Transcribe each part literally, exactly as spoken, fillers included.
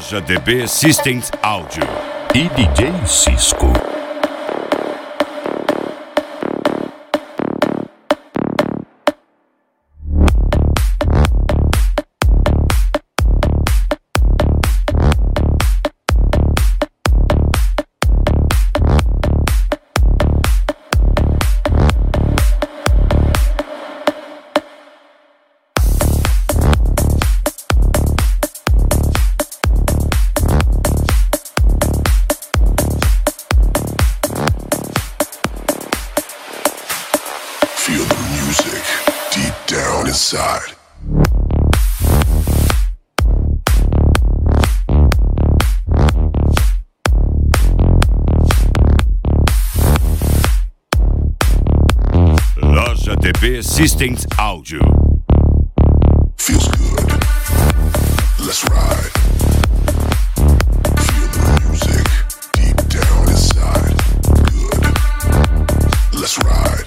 Loja D B Systems Áudio e D J Cisco. Feel the music deep down inside. Loja D B Systems Áudio. Feels good. Let's ride. Feel the music deep down inside. Good. Let's ride.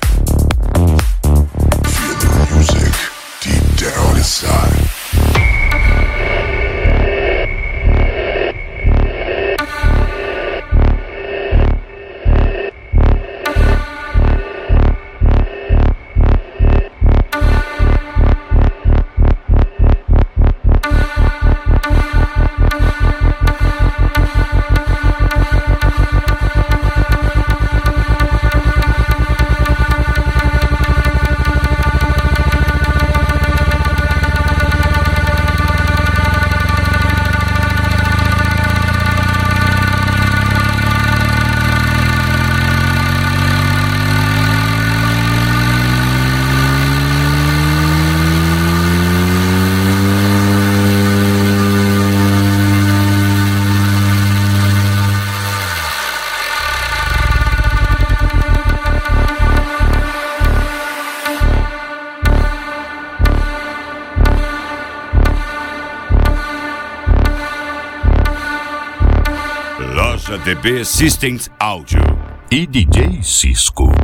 Feel the music deep down inside. Loja D B Systems Áudio e D J Cisco.